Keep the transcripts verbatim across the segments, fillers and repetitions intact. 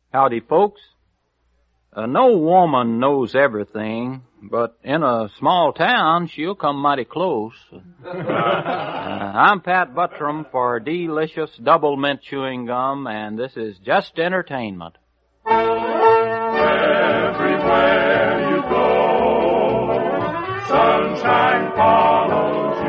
Howdy, folks. Uh, no woman knows everything, but in a small town, she'll come mighty close. uh, I'm Pat Buttram for Delicious Double Mint Chewing Gum, and this is Just Entertainment. Everywhere you go, sunshine follows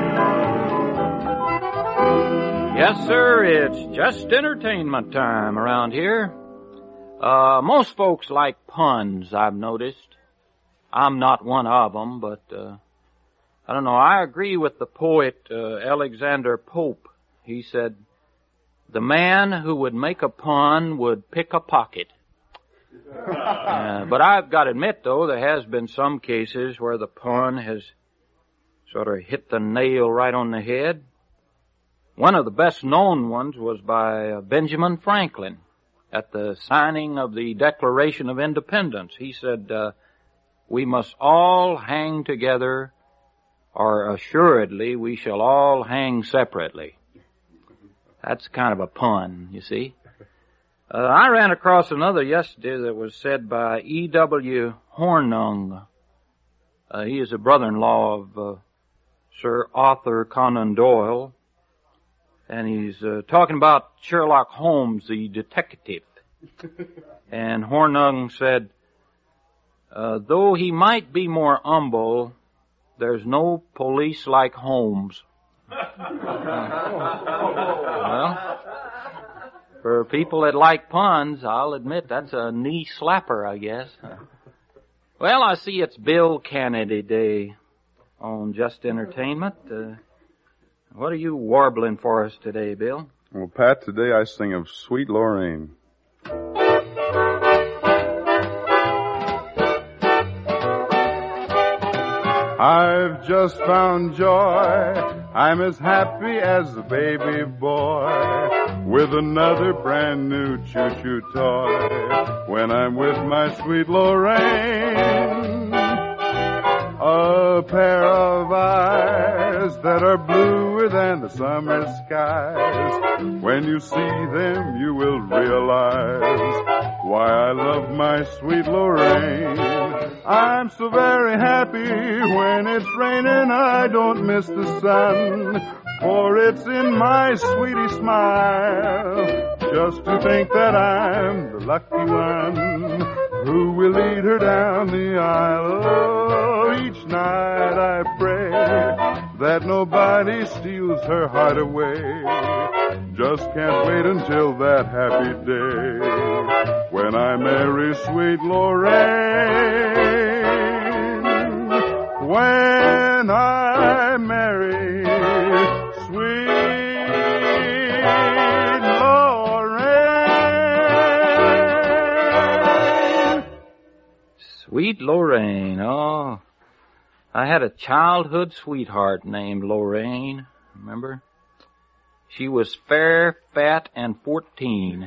you. Yes, sir, it's Just Entertainment time around here. Uh, most folks like puns, I've noticed. I'm not one of them, but, uh, I don't know, I agree with the poet, uh, Alexander Pope. He said, the man who would make a pun would pick a pocket. uh, but I've got to admit, though, there has been some cases where the pun has sort of hit the nail right on the head. One of the best known ones was by uh, Benjamin Franklin. At the signing of the Declaration of Independence, he said, uh, we must all hang together, or assuredly we shall all hang separately. That's kind of a pun, you see. Uh, I ran across another yesterday that was said by E W Hornung. Uh, he is a brother-in-law of uh, Sir Arthur Conan Doyle. And he's uh, talking about Sherlock Holmes, the detective. And Hornung said, uh, though he might be more humble, there's no police like Holmes. Well, for people that like puns, I'll admit that's a knee slapper, I guess. Well, I see it's Bill Kennedy Day on Just Entertainment. Uh, What are you warbling for us today, Bill? Well, Pat, today I sing of Sweet Lorraine. I've just found joy. I'm as happy as a baby boy with another brand new choo-choo toy when I'm with my sweet Lorraine. A pair of eyes that are bluer than the summer skies. When you see them, you will realize why I love my sweet Lorraine. I'm so very happy when it's raining, I don't miss the sun, for it's in my sweetie smile just to think that I'm the lucky one who will lead her down the aisle. Oh, each night I pray that nobody steals her heart away. Just can't wait until that happy day when I marry sweet Lorraine. When I marry sweet Lorraine. Sweet Lorraine, oh. I had a childhood sweetheart named Lorraine, remember? She was fair, fat, and fourteen.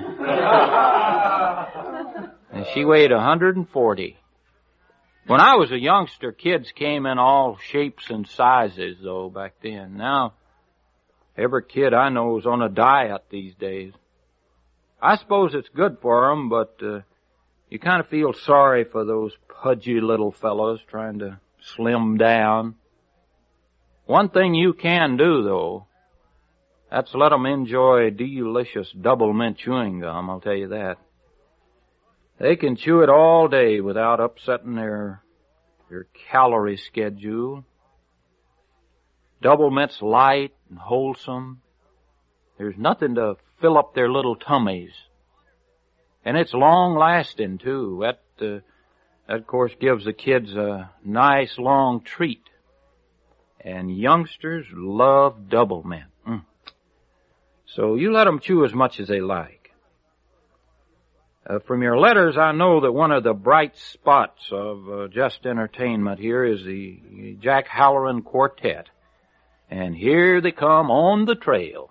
And she weighed one hundred forty. When I was a youngster, kids came in all shapes and sizes, though, back then. Now, every kid I know is on a diet these days. I suppose it's good for them, but uh, you kind of feel sorry for those pudgy little fellows trying to slim down. One thing you can do, though, that's let them enjoy delicious double mint chewing gum, I'll tell you that. They can chew it all day without upsetting their, their calorie schedule. Double mint's light and wholesome. There's nothing to fill up their little tummies. And it's long-lasting, too. That, uh, that, of course, gives the kids a nice long treat. And youngsters love double mint. Mm. So you let them chew as much as they like. Uh, from your letters, I know that one of the bright spots of uh, Just Entertainment here is the Jack Halloran Quartet. And here they come on the trail.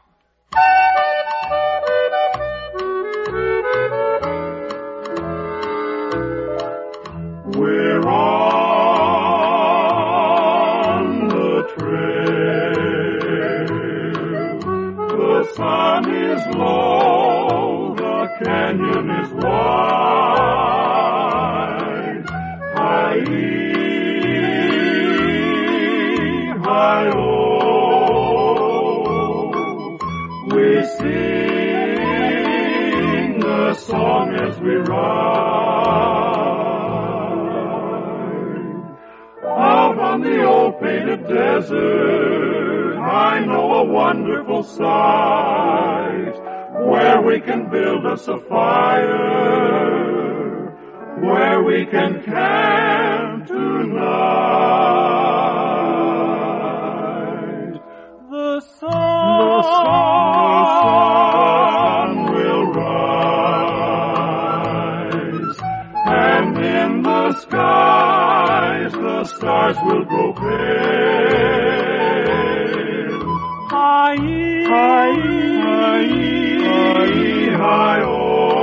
We're on the trail. The sun is low, the canyon is wide. a song as we ride. Out on the old painted desert, I know a wonderful sight, where we can build us a fire, where we can camp tonight. The sun, the sun, the sun will rise, and in the skies the stars will grow pale. Hi, hi, hi, hi, oh.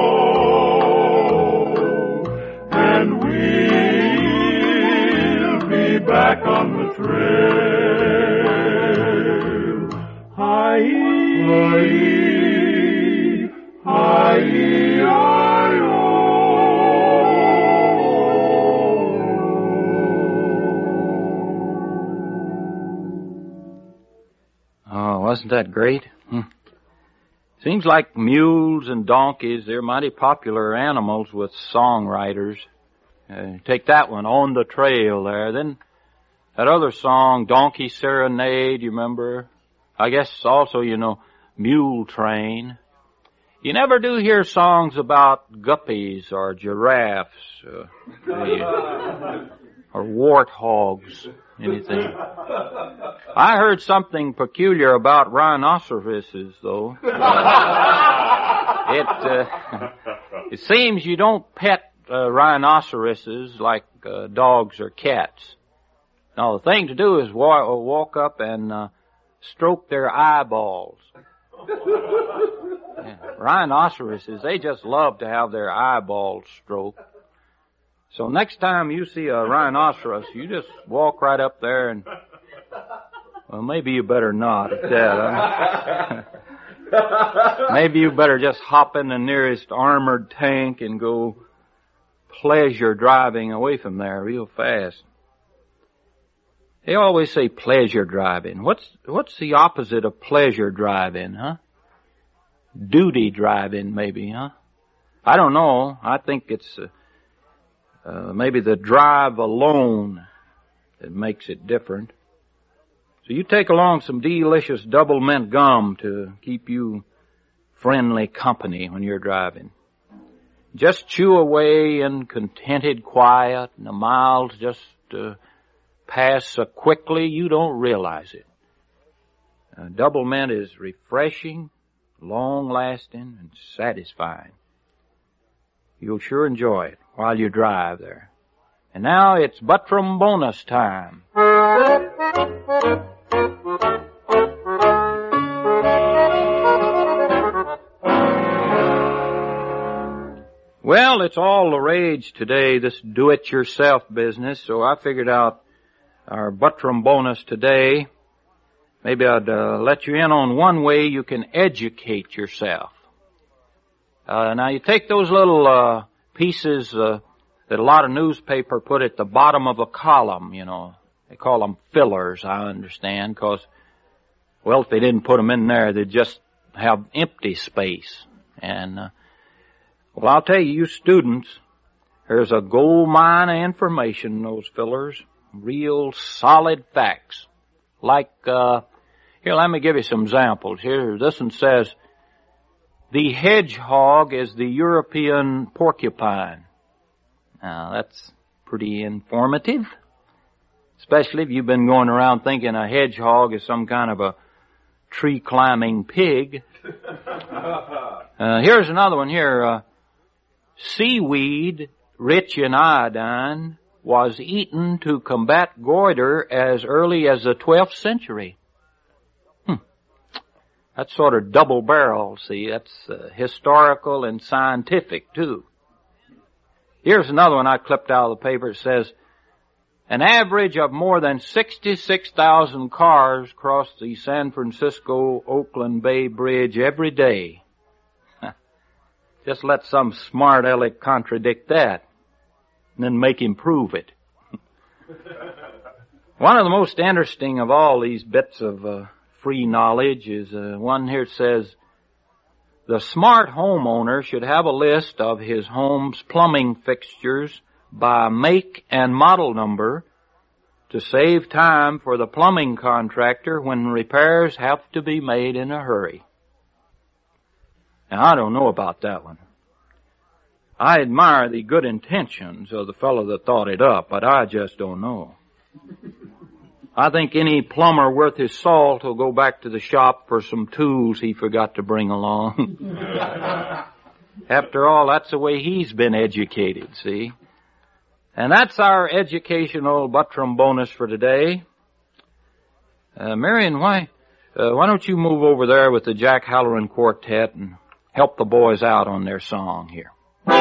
Back on the trail. Hi, hi, hi, hi, oh, wasn't that great? Hmm. Seems like mules and donkeys, they're mighty popular animals with songwriters. Uh, take that one, On the Trail there. Then that other song, Donkey Serenade, you remember? I guess also, you know, Mule Train. You never do hear songs about guppies or giraffes uh, or warthogs, anything. I heard something peculiar about rhinoceroses, though. It, uh, it seems you don't pet uh, rhinoceroses like uh, dogs or cats. Now, the thing to do is wa- walk up and uh, stroke their eyeballs. Yeah. Rhinoceroses, they just love to have their eyeballs stroked. So next time you see a rhinoceros, you just walk right up there and, well, maybe you better not at that. Huh? Maybe you better just hop in the nearest armored tank and go pleasure driving away from there real fast. They always say pleasure driving. What's, what's the opposite of pleasure driving, huh? Duty driving, maybe, huh? I don't know. I think it's, uh, uh, maybe the drive alone that makes it different. So you take along some delicious double mint gum to keep you friendly company when you're driving. Just chew away in contented quiet, and the miles just, uh, pass so quickly you don't realize it. Uh, double mint is refreshing, long-lasting, and satisfying. You'll sure enjoy it while you drive there. And now it's Buttram bonus time. Well, it's all the rage today, this do-it-yourself business, so I figured out our Buttram bonus today. Maybe I'd uh, let you in on one way you can educate yourself. Uh, now you take those little uh, pieces uh, that a lot of newspaper put at the bottom of a column, you know. They call them fillers, I understand, because, well, if they didn't put them in there, they'd just have empty space. And, uh, well, I'll tell you, you students, there's a gold mine of information in those fillers. Real solid facts. Like, uh, here, let me give you some examples. Here, this one says, the hedgehog is the European porcupine. Now, that's pretty informative. Especially if you've been going around thinking a hedgehog is some kind of a tree-climbing pig. Uh, here's another one here. Uh, seaweed rich in iodine was eaten to combat goiter as early as the twelfth century. Hmm. That's sort of double-barrel, see. That's uh, historical and scientific, too. Here's another one I clipped out of the paper. It says, an average of more than sixty-six thousand cars cross the San Francisco-Oakland Bay Bridge every day. Just let some smart aleck contradict that, and then make him prove it. One of the most interesting of all these bits of uh, free knowledge is uh, one here that says, The smart homeowner should have a list of his home's plumbing fixtures by make and model number to save time for the plumbing contractor when repairs have to be made in a hurry. Now, I don't know about that one. I admire the good intentions of the fellow that thought it up, but I just don't know. I think any plumber worth his salt will go back to the shop for some tools he forgot to bring along. After all, that's the way he's been educated, see? And that's our educational Buttram bonus for today. Uh, Marion, why, uh, why don't you move over there with the Jack Halloran Quartet and help the boys out on their song here?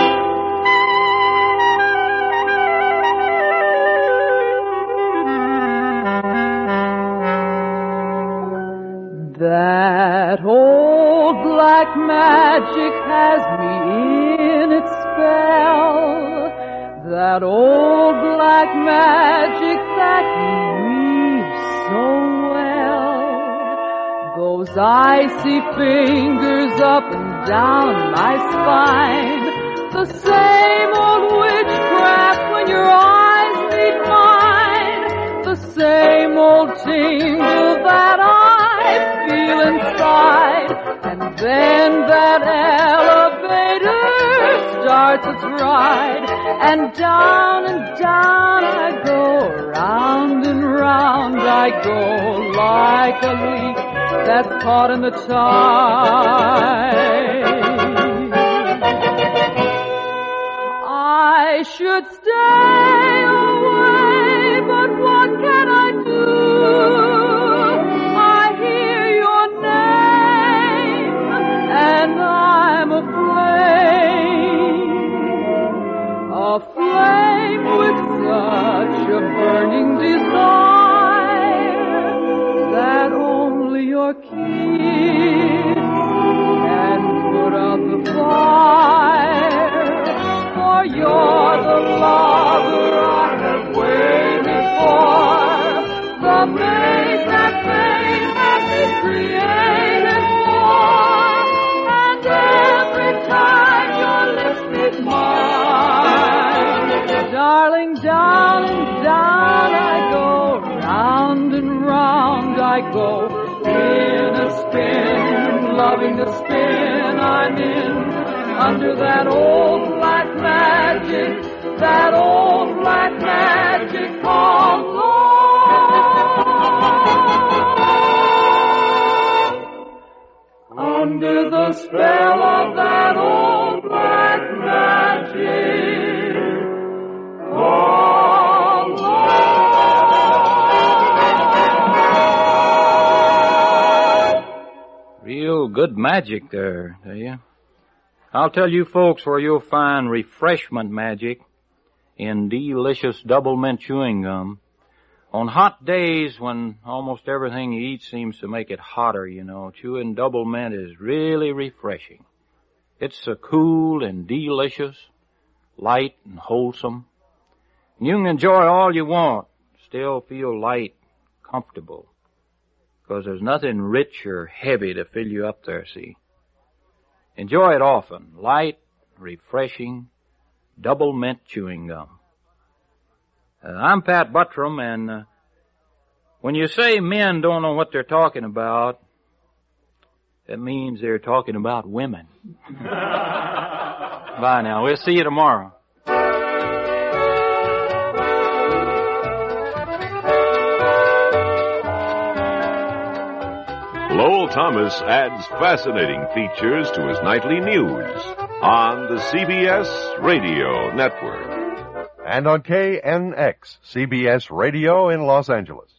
That old black magic has me in its spell. That old black magic that you weave so well. Those icy fingers up and down my spine. The same old witchcraft when your eyes meet mine. The same old tingle that I feel inside. And then that elevator starts its ride. And down and down I go, round and round I go, like a leaf that's caught in the tide. I should stay away, but what can I do? I hear your name, and I'm aflame, aflame with such a burning desire that only your kiss can put out the fire. For you're the lover I have waited for, the mate that fate has been created for, and every time your lips meet mine, darling, down and down I go, round and round I go, in a spin, loving the spin I'm in. Under that old black magic, that old black magic called love. Under the spell of that old black magic called love. Real good magic there, do you? I'll tell you folks where you'll find refreshment magic in delicious double mint chewing gum. On hot days when almost everything you eat seems to make it hotter, you know, chewing double mint is really refreshing. It's so cool and delicious, light and wholesome. And you can enjoy all you want, still feel light, comfortable, because there's nothing rich or heavy to fill you up there, see. Enjoy it often. Light, refreshing, double mint chewing gum. Uh, I'm Pat Buttram, and uh, when you say men don't know what they're talking about, that means they're talking about women. Bye now. We'll see you tomorrow. Lowell Thomas adds fascinating features to his nightly news on the C B S Radio Network. And on K N X, C B S Radio in Los Angeles.